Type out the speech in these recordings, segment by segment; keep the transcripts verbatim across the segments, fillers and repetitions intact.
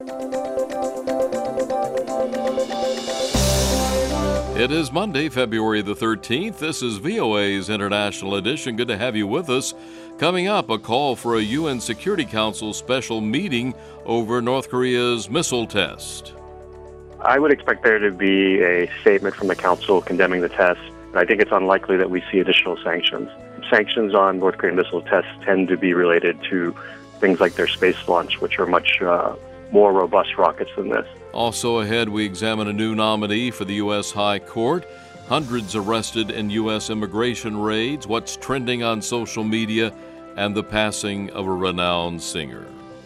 It is Monday, February the thirteenth. This is V O A's International Edition. Good to have you with us. Coming up, a call for a U N Security Council special meeting over North Korea's missile test. I would expect there to be a statement from the Council condemning the test. I think it's unlikely that we see additional sanctions. Sanctions on North Korean missile tests tend to be related to things like their space launch, which are much uh, more robust rockets than this. Also ahead, we examine a new nominee for the U S High Court, hundreds arrested in U S immigration raids, what's trending on social media, and the passing of a renowned singer.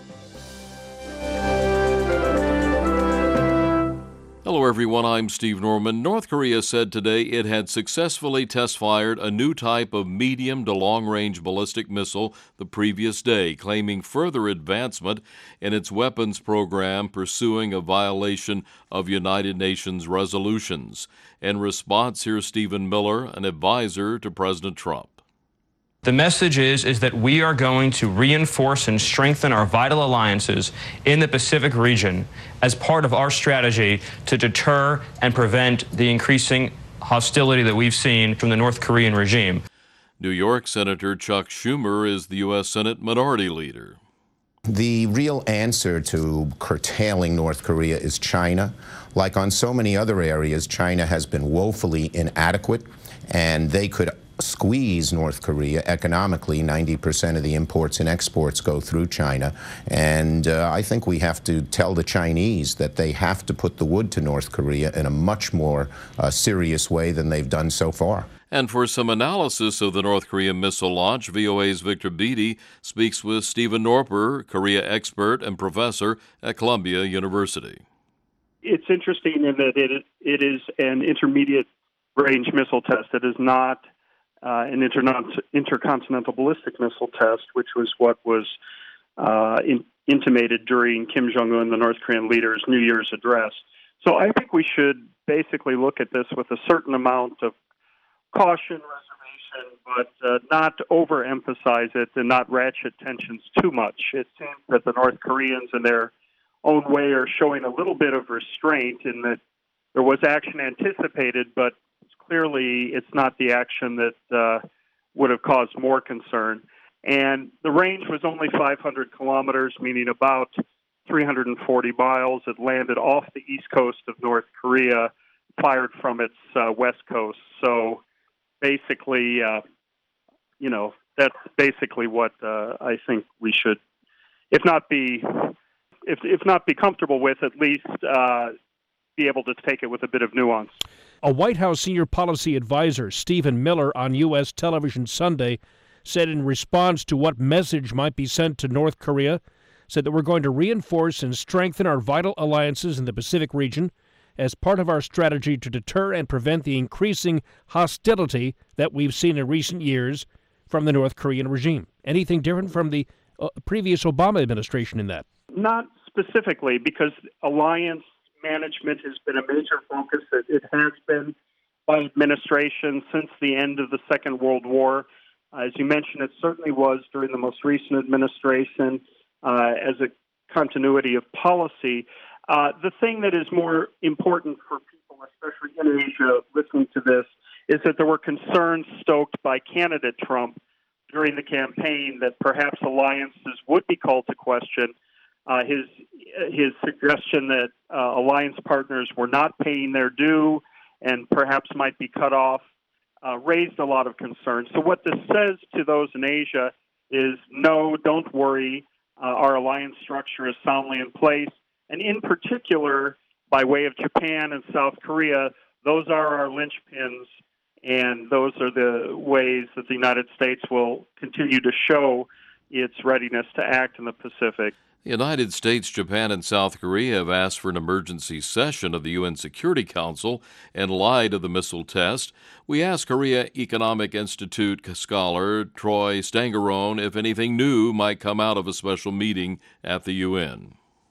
Hello everyone, I'm Steve Norman. North Korea said today it had successfully test-fired a new type of medium to long-range ballistic missile the previous day, claiming further advancement in its weapons program pursuing a violation of United Nations resolutions. In response, here's Stephen Miller, an advisor to President Trump. The message is, is that we are going to reinforce and strengthen our vital alliances in the Pacific region as part of our strategy to deter and prevent the increasing hostility that we've seen from the North Korean regime. New York Senator Chuck Schumer is the U S Senate Minority Leader. The real answer to curtailing North Korea is China. Like on so many other areas, China has been woefully inadequate, and they could squeeze North Korea economically. ninety percent of the imports and exports go through China. And uh, I think we have to tell the Chinese that they have to put the wood to North Korea in a much more uh, serious way than they've done so far. And for some analysis of the North Korean missile launch, V O A's Victor Beatty speaks with Stephen Norper, Korea expert and professor at Columbia University. It's interesting in that it it is an intermediate range missile test. It is not Uh, an interna- intercontinental ballistic missile test, which was what was uh, in- intimated during Kim Jong-un, the North Korean leader's New Year's address. So I think we should basically look at this with a certain amount of caution, reservation, but uh, not overemphasize it and not ratchet tensions too much. It seems that the North Koreans, in their own way, are showing a little bit of restraint in that there was action anticipated, but clearly, it's not the action that uh, would have caused more concern. And the range was only five hundred kilometers, meaning about three hundred forty miles. It landed off the east coast of North Korea, fired from its uh, west coast. So basically, uh, you know, that's basically what uh, I think we should, if not be, if if not be comfortable with, at least uh, be able to take it with a bit of nuance. A White House senior policy advisor, Stephen Miller, on U S television Sunday, said in response to what message might be sent to North Korea, said that we're going to reinforce and strengthen our vital alliances in the Pacific region as part of our strategy to deter and prevent the increasing hostility that we've seen in recent years from the North Korean regime. Anything different from the uh, previous Obama administration in that? Not specifically, because alliance management has been a major focus. It, it has been by administration since the end of the Second World War. Uh, as you mentioned, it certainly was during the most recent administration uh, as a continuity of policy. Uh, the thing that is more important for people, especially in Asia, listening to this, is that there were concerns stoked by candidate Trump during the campaign that perhaps alliances would be called to question. Uh, his his suggestion that uh, alliance partners were not paying their due and perhaps might be cut off uh, raised a lot of concern. So what this says to those in Asia is, no, don't worry, uh, our alliance structure is soundly in place. And in particular, by way of Japan and South Korea, those are our linchpins, and those are the ways that the United States will continue to show its readiness to act in the Pacific. The United States, Japan, and South Korea have asked for an emergency session of the U N Security Council in light of the missile test. We asked Korea Economic Institute scholar Troy Stangerone if anything new might come out of a special meeting at the U N.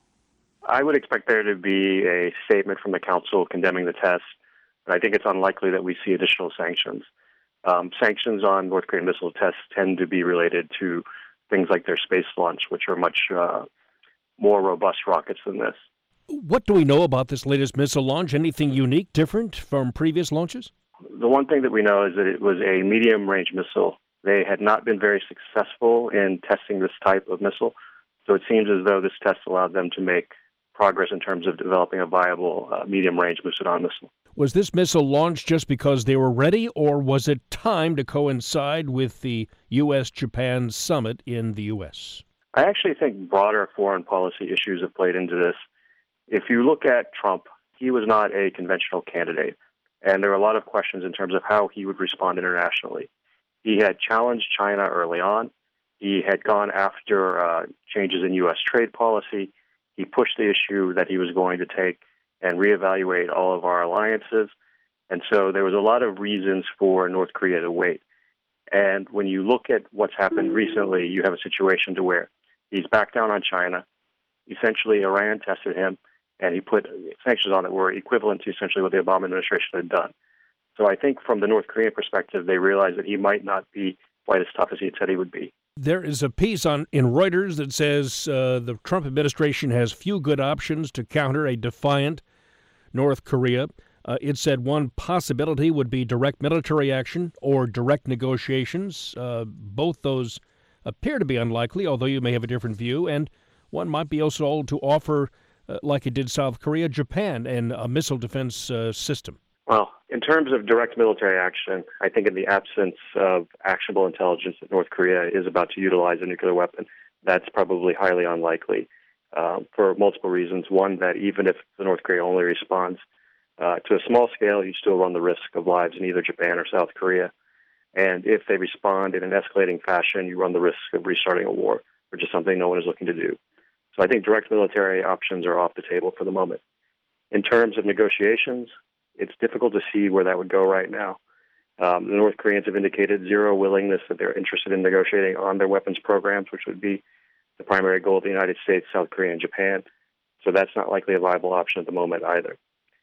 I would expect there to be a statement from the Council condemning the test, but I think it's unlikely that we see additional sanctions. Um, sanctions on North Korean missile tests tend to be related to things like their space launch, which are much uh, more robust rockets than this. What do we know about this latest missile launch? Anything unique, different from previous launches? The one thing that we know is that it was a medium-range missile. They had not been very successful in testing this type of missile, so it seems as though this test allowed them to make progress in terms of developing a viable uh, medium-range Musadam missile. Was this missile launched just because they were ready, or was it timed to coincide with the U S Japan summit in the U S? I actually think broader foreign policy issues have played into this. If you look at Trump, he was not a conventional candidate, and there were a lot of questions in terms of how he would respond internationally. He had challenged China early on. He had gone after uh, changes in U S trade policy. He pushed the issue that he was going to take and reevaluate all of our alliances. And so there was a lot of reasons for North Korea to wait. And when you look at what's happened recently, you have a situation to where he's backed down on China. Essentially, Iran tested him, and he put sanctions on that were equivalent to essentially what the Obama administration had done. So I think from the North Korean perspective, they realized that he might not be quite as tough as he had said he would be. There is a piece on in Reuters that says uh, the Trump administration has few good options to counter a defiant North Korea. Uh, it said one possibility would be direct military action or direct negotiations. Uh, both those appear to be unlikely, although you may have a different view. And one might be also to offer, uh, like it did South Korea, Japan, and a missile defense uh, system. Well, in terms of direct military action, I think in the absence of actionable intelligence that North Korea is about to utilize a nuclear weapon, that's probably highly unlikely uh, for multiple reasons. One, that even if the North Korea only responds uh, to a small scale, you still run the risk of lives in either Japan or South Korea. And if they respond in an escalating fashion, you run the risk of restarting a war, which is something no one is looking to do. So I think direct military options are off the table for the moment. In terms of negotiations, it's difficult to see where that would go right now. Um, the North Koreans have indicated zero willingness that they're interested in negotiating on their weapons programs, which would be the primary goal of the United States, South Korea, and Japan. So that's not likely a viable option at the moment either.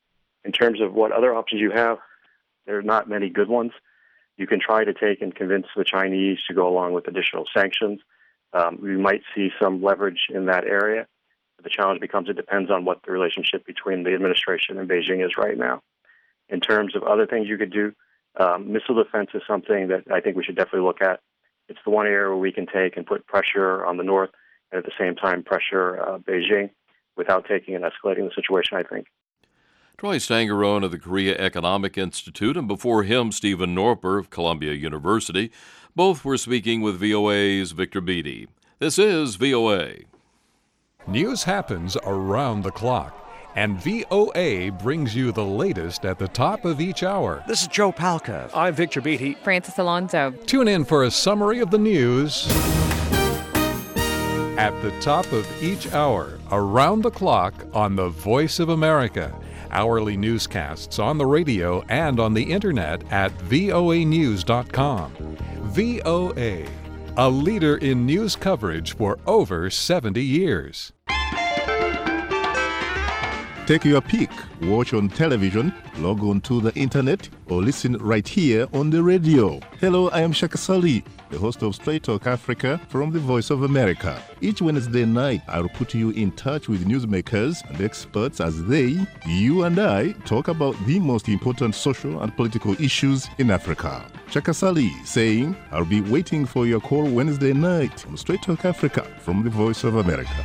In terms of what other options you have, there are not many good ones. You can try to take and convince the Chinese to go along with additional sanctions. Um, we might see some leverage in that area. But the challenge becomes it depends on what the relationship between the administration and Beijing is right now. In terms of other things you could do, um, missile defense is something that I think we should definitely look at. It's the one area where we can take and put pressure on the North and at the same time pressure uh, Beijing without taking and escalating the situation, I think. Troy Stangerone of the Korea Economic Institute, and before him, Stephen Norper of Columbia University. Both were speaking with V O A's Victor Beattie. This is V O A. News happens around the clock, and V O A brings you the latest at the top of each hour. This is Joe Palca. I'm Victor Beattie. Francis Alonso. Tune in for a summary of the news at the top of each hour, around the clock on the Voice of America. Hourly newscasts on the radio and on the internet at V O A news dot com. V O A, a leader in news coverage for over seventy years. Take your pick. Watch on television, log on to the internet, or listen right here on the radio. Hello, I am Shaka Sali, the host of Straight Talk Africa from the Voice of America. Each Wednesday night, I'll put you in touch with newsmakers and experts as they, you and I, talk about the most important social and political issues in Africa. Shaka Sali saying, I'll be waiting for your call Wednesday night on Straight Talk Africa from the Voice of America.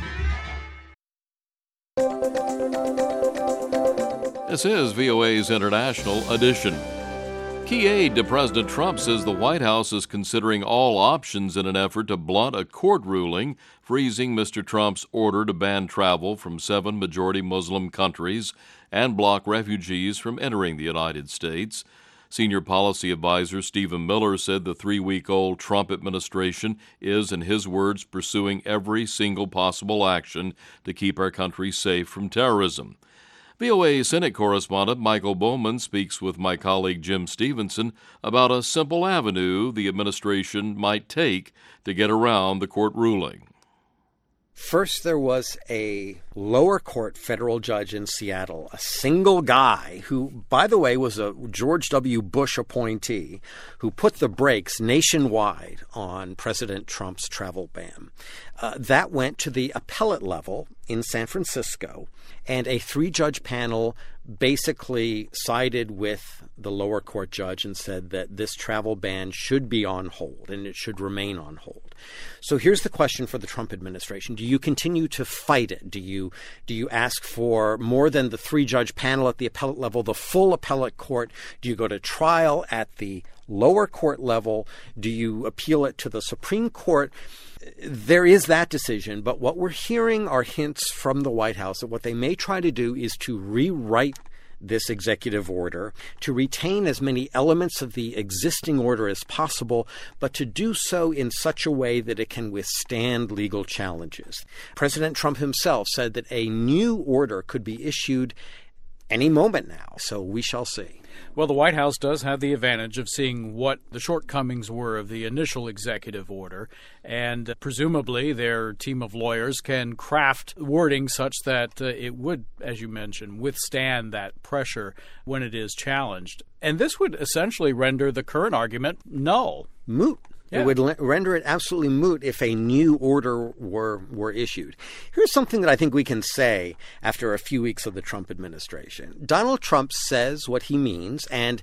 This is V O A's International Edition. Key aide to President Trump says the White House is considering all options in an effort to blunt a court ruling freezing Mister Trump's order to ban travel from seven majority Muslim countries and block refugees from entering the United States. Senior policy advisor Stephen Miller said the three-week-old Trump administration is, in his words, pursuing every single possible action to keep our country safe from terrorism. V O A Senate correspondent Michael Bowman speaks with my colleague Jim Stevenson about a simple avenue the administration might take to get around the court ruling. First, there was a lower court federal judge in Seattle, a single guy who, by the way, was a George W. Bush appointee who put the brakes nationwide on President Trump's travel ban. Uh, that went to the appellate level in San Francisco, and a three-judge panel basically sided with the lower court judge and said that this travel ban should be on hold and it should remain on hold. So here's the question for the Trump administration. Do you continue to fight it? Do you do you ask for more than the three-judge panel at the appellate level, the full appellate court? Do you go to trial at the lower court level? Do you appeal it to the Supreme Court? There is that decision, but what we're hearing are hints from the White House that what they may try to do is to rewrite this executive order, to retain as many elements of the existing order as possible, but to do so in such a way that it can withstand legal challenges. President Trump himself said that a new order could be issued any moment now, so we shall see. Well, the White House does have the advantage of seeing what the shortcomings were of the initial executive order, and presumably their team of lawyers can craft wording such that uh, it would, as you mentioned, withstand that pressure when it is challenged. And this would essentially render the current argument null. Moot. Yeah. It would l- render it absolutely moot if a new order were were issued. Here's something that I think we can say after a few weeks of the Trump administration. Donald Trump says what he means and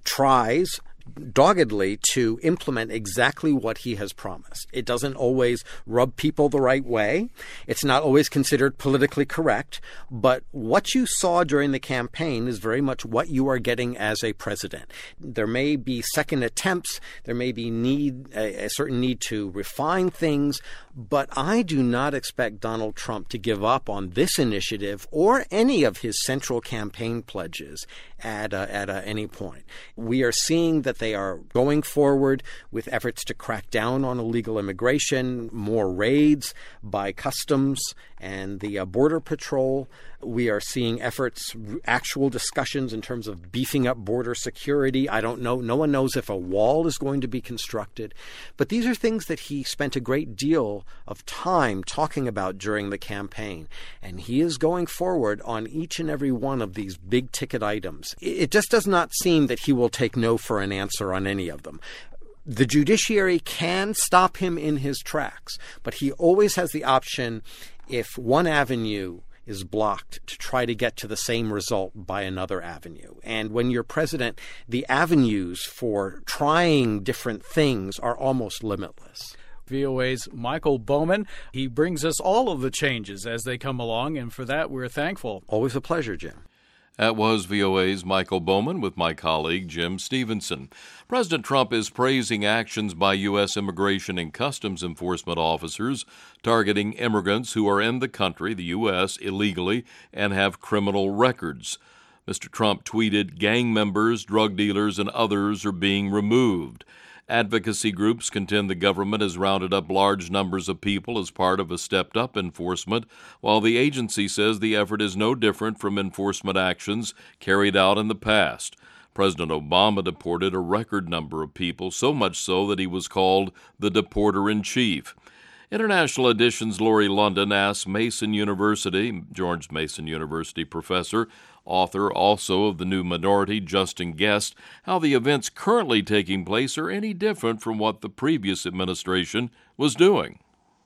tries doggedly to implement exactly what he has promised. It doesn't always rub people the right way. It's not always considered politically correct. But what you saw during the campaign is very much what you are getting as a president. There may be second attempts. There may be need a, a certain need to refine things. But I do not expect Donald Trump to give up on this initiative or any of his central campaign pledges at uh, at uh, any point. We are seeing that they are going forward with efforts to crack down on illegal immigration, more raids by Customs and the uh, Border Patrol. We are seeing efforts, actual discussions in terms of beefing up border security. I don't know. No one knows if a wall is going to be constructed. But these are things that he spent a great deal of time talking about during the campaign. And he is going forward on each and every one of these big ticket items. It just does not seem that he will take no for an answer on any of them. The judiciary can stop him in his tracks, but he always has the option, if one avenue is blocked, to try to get to the same result by another avenue. And when you're president, the avenues for trying different things are almost limitless. V O A's Michael Bowman. He brings us all of the changes as they come along, and for that we're thankful. Always a pleasure, Jim. That was V O A's Michael Bowman with my colleague Jim Stevenson. President Trump is praising actions by U S Immigration and Customs Enforcement officers targeting immigrants who are in the country, the U S, illegally and have criminal records. Mister Trump tweeted, "Gang members, drug dealers, and others are being removed." Advocacy groups contend the government has rounded up large numbers of people as part of a stepped-up enforcement, while the agency says the effort is no different from enforcement actions carried out in the past. President Obama deported a record number of people, so much so that he was called the deporter-in-chief. International Edition's Lori London asks Mason University, George Mason University professor, author also of The New Minority, Justin Guest, how the events currently taking place are any different from what the previous administration was doing.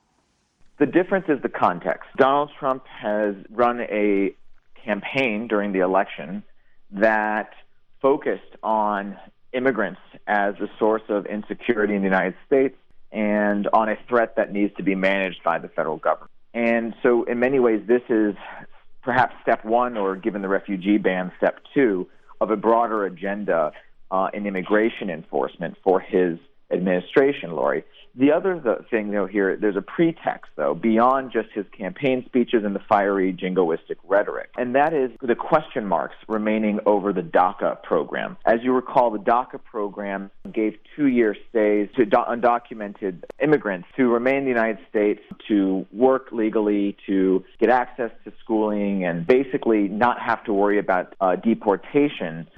The difference is the context. Donald Trump has run a campaign during the election that focused on immigrants as a source of insecurity in the United States and on a threat that needs to be managed by the federal government. And so in many ways, this is perhaps step one, or given the refugee ban, step two, of a broader agenda uh, in immigration enforcement for his administration, Lori. The other the thing, though, here, there's a pretext, though, beyond just his campaign speeches and the fiery jingoistic rhetoric, and that is the question marks remaining over the DACA program. As you recall, the DACA program gave two-year stays to do- undocumented immigrants to remain in the United States, to work legally, to get access to schooling, and basically not have to worry about uh, deportation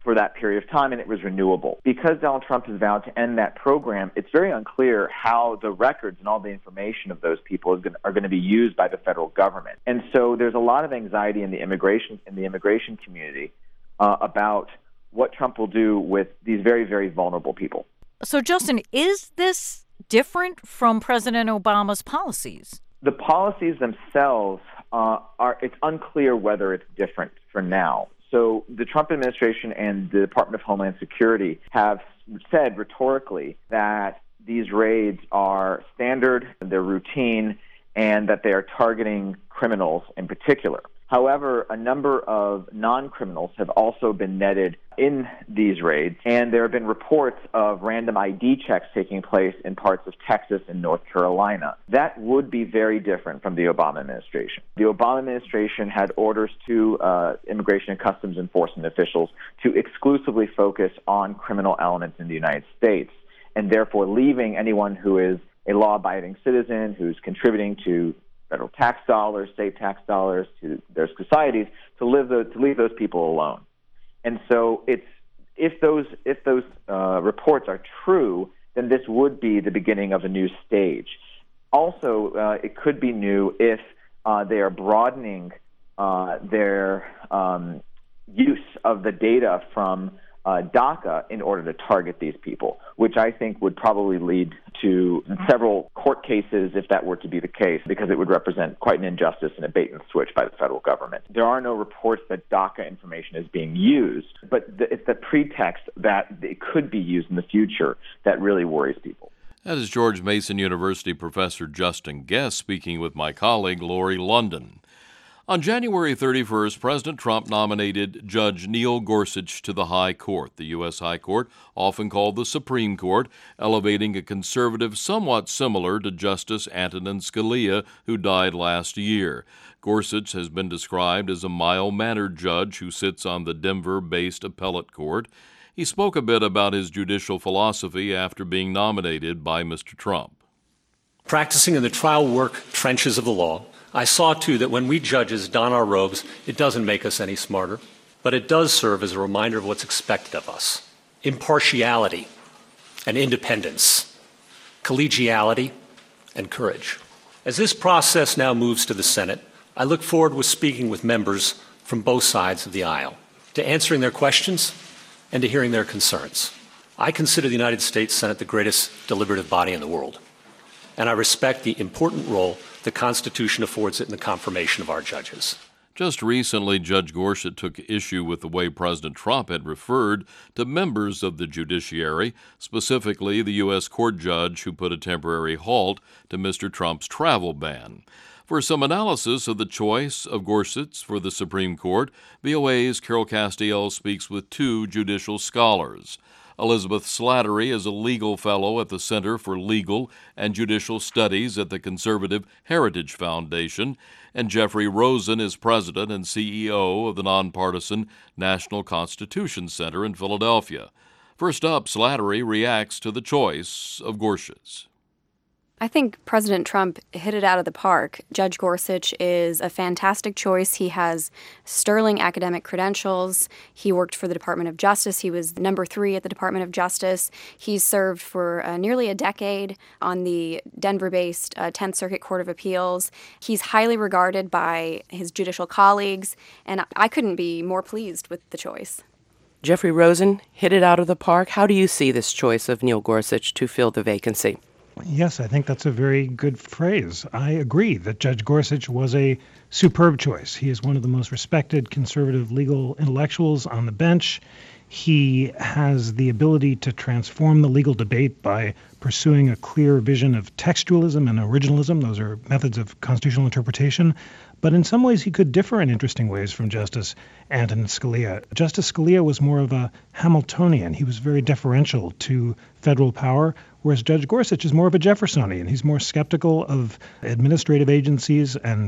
for that period of time, and it was renewable. Because Donald Trump has vowed to end that program, it's very unclear how the records and all the information of those people is going, are going to be used by the federal government. And so there's a lot of anxiety in the immigration in the immigration community uh, about what Trump will do with these very, very vulnerable people. So, Justin, is this different from President Obama's policies? The policies themselves uh, are, it's unclear whether it's different for now. So the Trump administration and the Department of Homeland Security have said rhetorically that these raids are standard, they're routine, and that they are targeting criminals in particular. However, a number of non-criminals have also been netted in these raids, and there have been reports of random I D checks taking place in parts of Texas and North Carolina. That would be very different from the Obama administration. The Obama administration had orders to uh, Immigration and Customs Enforcement officials to exclusively focus on criminal elements in the United States, and therefore leaving anyone who is a law-abiding citizen who's contributing to federal tax dollars, state tax dollars, to their societies, to live the, to leave those people alone. And so, it's if those if those uh, reports are true, then this would be the beginning of a new stage. Also, uh, it could be new if uh, they are broadening uh, their um, use of the data from uh, DACA in order to target these people, which I think would probably lead to several court cases if that were to be the case, because it would represent quite an injustice and a bait and switch by the federal government. There are no reports that DACA information is being used, but the, it's the pretext that it could be used in the future that really worries people. That is George Mason University professor Justin Guest speaking with my colleague Lori London. On January thirty-first, President Trump nominated Judge Neil Gorsuch to the High Court, the U S High Court, often called the Supreme Court, elevating a conservative somewhat similar to Justice Antonin Scalia, who died last year. Gorsuch has been described as a mild-mannered judge who sits on the Denver-based appellate court. He spoke a bit about his judicial philosophy after being nominated by Mister Trump. Practicing in the trial work trenches of the law, I saw, too, that when we judges don our robes, it doesn't make us any smarter, but it does serve as a reminder of what's expected of us. Impartiality and independence, collegiality and courage. As this process now moves to the Senate, I look forward with speaking with members from both sides of the aisle, to answering their questions and to hearing their concerns. I consider the United States Senate the greatest deliberative body in the world, and I respect the important role the Constitution affords it in the confirmation of our judges. Just recently, Judge Gorsuch took issue with the way President Trump had referred to members of the judiciary, specifically the U S court judge who put a temporary halt to Mister Trump's travel ban. For some analysis of the choice of Gorsuch for the Supreme Court, V O A's Carol Castiel speaks with two judicial scholars. Elizabeth Slattery is a legal fellow at the Center for Legal and Judicial Studies at the Conservative Heritage Foundation, and Jeffrey Rosen is president and C E O of the nonpartisan National Constitution Center in Philadelphia. First up, Slattery reacts to the choice of Gorsuch. I think President Trump hit it out of the park. Judge Gorsuch is a fantastic choice. He has sterling academic credentials. He worked for the Department of Justice. He was number three at the Department of Justice. He's served for uh, nearly a decade on the Denver-based uh, tenth Circuit Court of Appeals. He's highly regarded by his judicial colleagues, and I couldn't be more pleased with the choice. Jeffrey Rosen hit it out of the park. How do you see this choice of Neil Gorsuch to fill the vacancy? Yes, I think that's a very good phrase. I agree that Judge Gorsuch was a superb choice. He is one of the most respected conservative legal intellectuals on the bench. He has the ability to transform the legal debate by pursuing a clear vision of textualism and originalism. Those are methods of constitutional interpretation. But in some ways, he could differ in interesting ways from Justice Antonin Scalia. Justice Scalia was more of a Hamiltonian. He was very deferential to federal power, whereas Judge Gorsuch is more of a Jeffersonian. He's more skeptical of administrative agencies and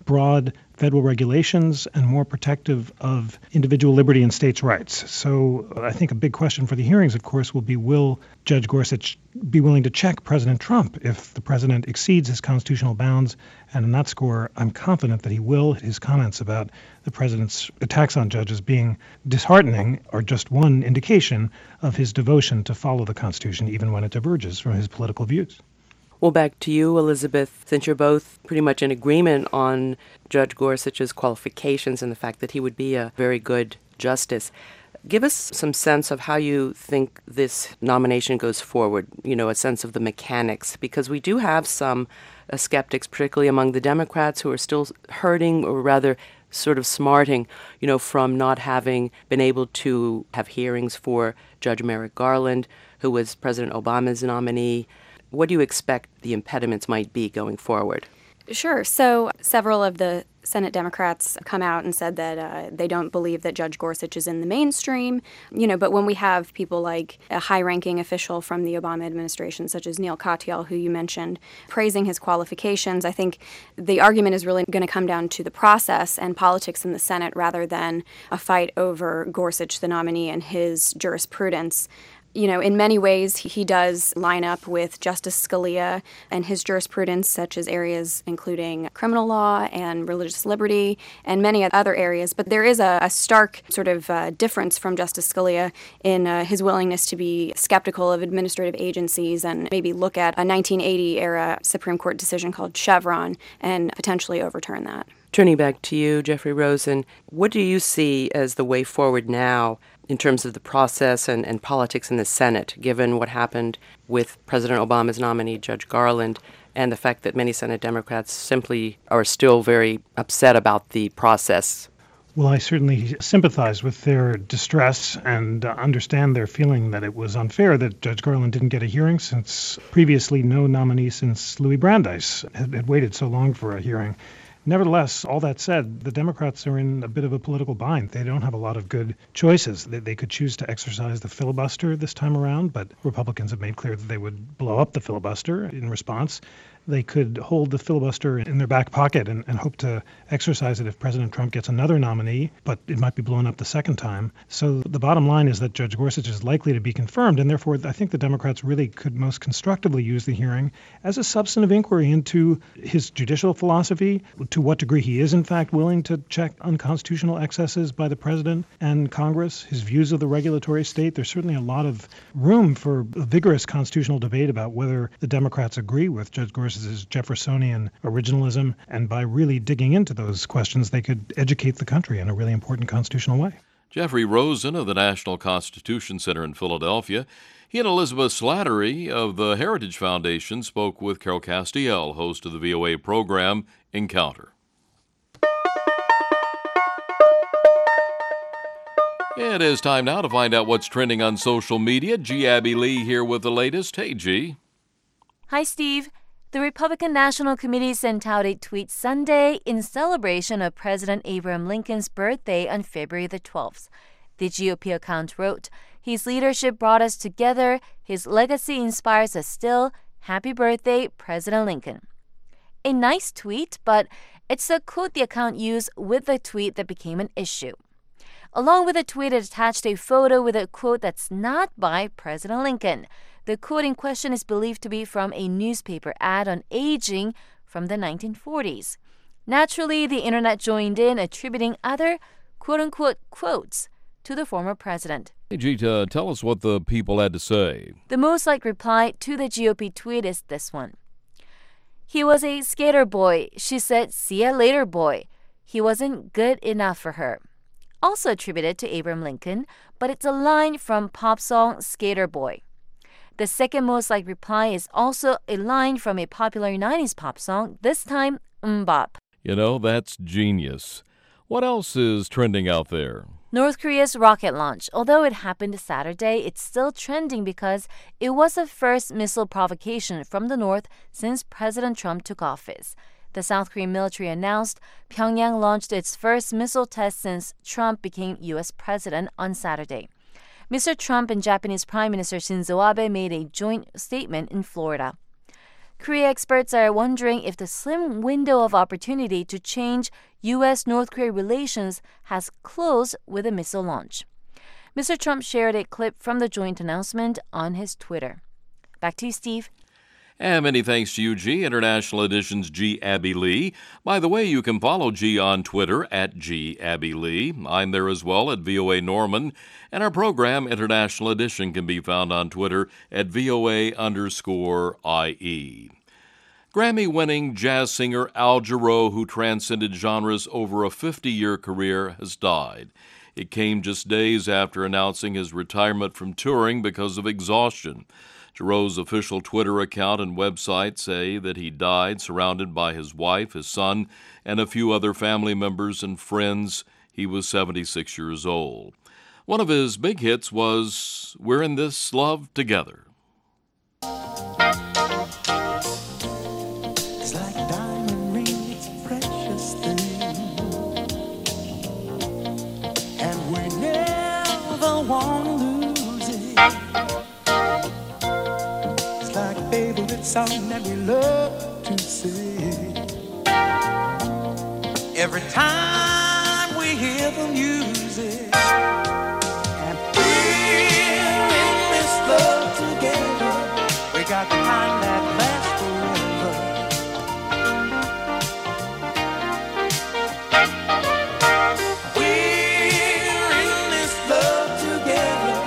broad federal regulations and more protective of individual liberty and states' rights. So I think a big question for the hearings, of course, will be, will Judge Gorsuch be willing to check President Trump if the president exceeds his constitutional bounds? And on that score, I'm confident that he will. His comments about the president's attacks on judges being disheartening are just one indication of his devotion to follow the Constitution, even when it diverges from his political views. Well, back to you, Elizabeth, since you're both pretty much in agreement on Judge Gorsuch's qualifications and the fact that he would be a very good justice. Give us some sense of how you think this nomination goes forward, you know, a sense of the mechanics, because we do have some uh, skeptics, particularly among the Democrats, who are still hurting, or rather sort of smarting, you know, from not having been able to have hearings for Judge Merrick Garland, who was President Obama's nominee. What do you expect the impediments might be going forward? Sure. So several of the Senate Democrats come out and said that uh, they don't believe that Judge Gorsuch is in the mainstream, you know, but when we have people like a high-ranking official from the Obama administration, such as Neil Katyal, who you mentioned, praising his qualifications, I think the argument is really going to come down to the process and politics in the Senate rather than a fight over Gorsuch, the nominee, and his jurisprudence. You know, in many ways, he does line up with Justice Scalia and his jurisprudence, such as areas including criminal law and religious liberty and many other areas. But there is a, a stark sort of uh, difference from Justice Scalia in uh, his willingness to be skeptical of administrative agencies and maybe look at a nineteen eighty era Supreme Court decision called Chevron and potentially overturn that. Turning back to you, Jeffrey Rosen, what do you see as the way forward now in terms of the process and, and politics in the Senate, given what happened with President Obama's nominee, Judge Garland, and the fact that many Senate Democrats simply are still very upset about the process? Well, I certainly sympathize with their distress and uh, understand their feeling that it was unfair that Judge Garland didn't get a hearing, since previously no nominee since Louis Brandeis had, had waited so long for a hearing. Nevertheless, all that said, the Democrats are in a bit of a political bind. They don't have a lot of good choices. They, they could choose to exercise the filibuster this time around, but Republicans have made clear that they would blow up the filibuster in response. They could hold the filibuster in their back pocket and, and hope to exercise it if President Trump gets another nominee, but it might be blown up the second time. So the bottom line is that Judge Gorsuch is likely to be confirmed, and therefore I think the Democrats really could most constructively use the hearing as a substantive inquiry into his judicial philosophy, to what degree he is in fact willing to check unconstitutional excesses by the president and Congress, his views of the regulatory state. There's certainly a lot of room for a vigorous constitutional debate about whether the Democrats agree with Judge Gorsuch's Jeffersonian originalism, and by really digging into those questions, they could educate the country in a really important constitutional way. Jeffrey Rosen of the National Constitution Center in Philadelphia. He and Elizabeth Slattery of the Heritage Foundation spoke with Carol Castiel, host of the V O A program Encounter. It is time now to find out what's trending on social media. G. Abby Lee here with the latest. Hey, G. Hi, Steve. The Republican National Committee sent out a tweet Sunday in celebration of President Abraham Lincoln's birthday on February the twelfth. The G O P account wrote, "His leadership brought us together. His legacy inspires us still. Happy birthday, President Lincoln." A nice tweet, but it's the quote the account used with the tweet that became an issue. Along with the tweet, it attached a photo with a quote that's not by President Lincoln. The quote in question is believed to be from a newspaper ad on aging from the nineteen forties. Naturally, the internet joined in, attributing other quote-unquote quotes to the former president. Hey, Gita, tell us what the people had to say. The most liked reply to the G O P tweet is this one. "He was a skater boy. She said, 'See ya later, boy.' He wasn't good enough for her." Also attributed to Abraham Lincoln, but it's a line from pop song Skater Boy. The second most liked reply is also a line from a popular nineties pop song, this time MMMBop. You know, that's genius. What else is trending out there? North Korea's rocket launch. Although it happened Saturday, it's still trending because it was the first missile provocation from the north since President Trump took office. The South Korean military announced Pyongyang launched its first missile test since Trump became U S president on Saturday. Mister Trump and Japanese Prime Minister Shinzo Abe made a joint statement in Florida. Korea experts are wondering if the slim window of opportunity to change U S-North Korea relations has closed with a missile launch. Mister Trump shared a clip from the joint announcement on his Twitter. Back to you, Steve. And many thanks to you, G. International Edition's G. Abby Lee. By the way, you can follow G on Twitter at G. Abby Lee. I'm there as well at V O A Norman. And our program, International Edition, can be found on Twitter at V O A underscore I E. Grammy-winning jazz singer Al Jarreau, who transcended genres over a fifty-year career, has died. It came just days after announcing his retirement from touring because of exhaustion. Jarreau's official Twitter account and website say that he died surrounded by his wife, his son, and a few other family members and friends. He was seventy-six years old. One of his big hits was We're in This Love Together. It's like a diamond ring, it's a precious thing, and we never want to lose it. It's like a favorite song that we love to sing. Every time we hear the music, and we're in this love together. We got the kind that lasts forever. We're in this love together.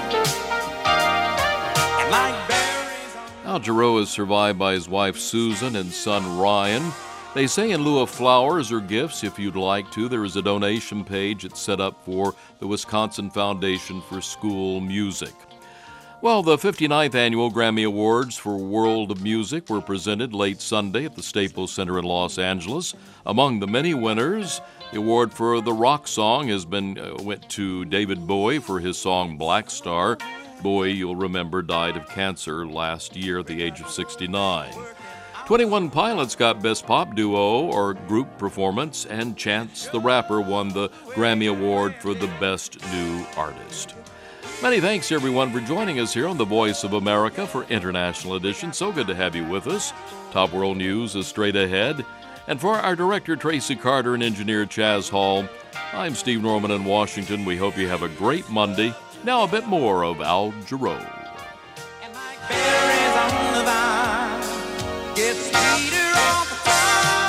And like berries on... Al Jarreau is survived by his wife Susan and son Ryan. They say in lieu of flowers or gifts, if you'd like to, there is a donation page that's set up for the Wisconsin Foundation for School Music. Well, the fifty-ninth Annual Grammy Awards for World of Music were presented late Sunday at the Staples Center in Los Angeles. Among the many winners, the award for the rock song has been uh, went to David Bowie for his song Black Star. Bowie, you'll remember, died of cancer last year at the age of sixty-nine. twenty-one Pilots got Best Pop Duo or Group Performance, and Chance the Rapper won the Grammy Award for the Best New Artist. Many thanks, everyone, for joining us here on The Voice of America for International Edition. So good to have you with us. Top World News is straight ahead. And for our director, Tracy Carter, and engineer Chaz Hall, I'm Steve Norman in Washington. We hope you have a great Monday. Now a bit more of Al Jarreau. Berries on the vine, get sweeter all the time.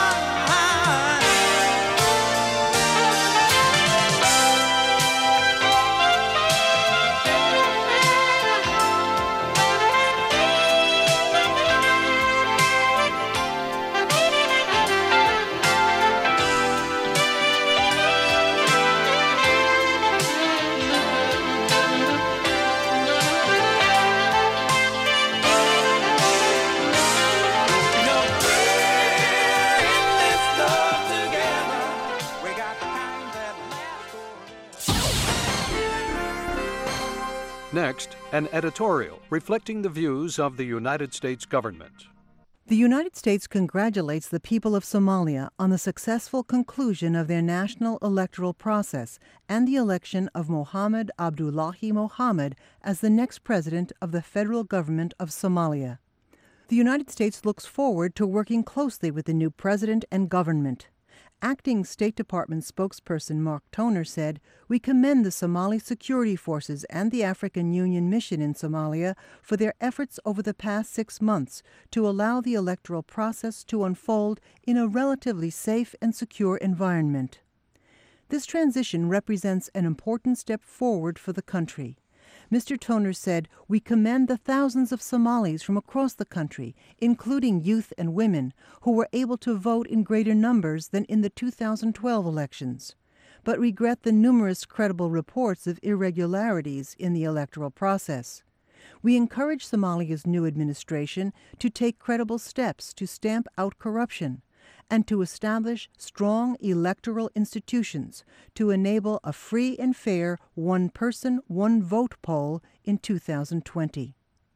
Next, an editorial reflecting the views of the United States government. The United States congratulates the people of Somalia on the successful conclusion of their national electoral process and the election of Mohamed Abdullahi Mohamed as the next president of the federal government of Somalia. The United States looks forward to working closely with the new president and government. Acting State Department spokesperson Mark Toner said, "We commend the Somali security forces and the African Union mission in Somalia for their efforts over the past six months to allow the electoral process to unfold in a relatively safe and secure environment. This transition represents an important step forward for the country." Mister Toner said, "We commend the thousands of Somalis from across the country, including youth and women, who were able to vote in greater numbers than in the two thousand twelve elections, but regret the numerous credible reports of irregularities in the electoral process. We encourage Somalia's new administration to take credible steps to stamp out corruption and to establish strong electoral institutions to enable a free and fair one-person, one-vote poll in two thousand twenty.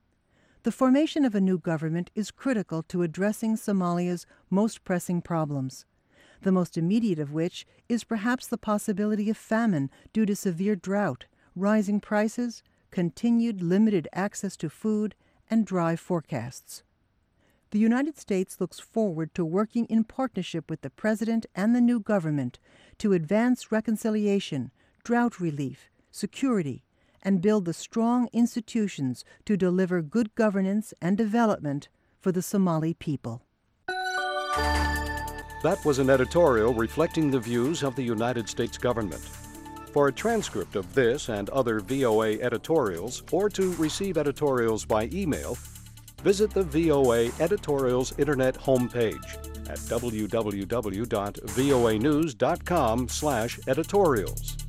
The formation of a new government is critical to addressing Somalia's most pressing problems, the most immediate of which is perhaps the possibility of famine due to severe drought, rising prices, continued limited access to food, and dry forecasts. the United States looks forward to working in partnership with the President and the new government to advance reconciliation, drought relief, security, and build the strong institutions to deliver good governance and development for the Somali people. That was an editorial reflecting the views of the United States government. For a transcript of this and other V O A editorials, or to receive editorials by email, visit the V O A Editorials Internet homepage at w w w dot voa news dot com slash editorials.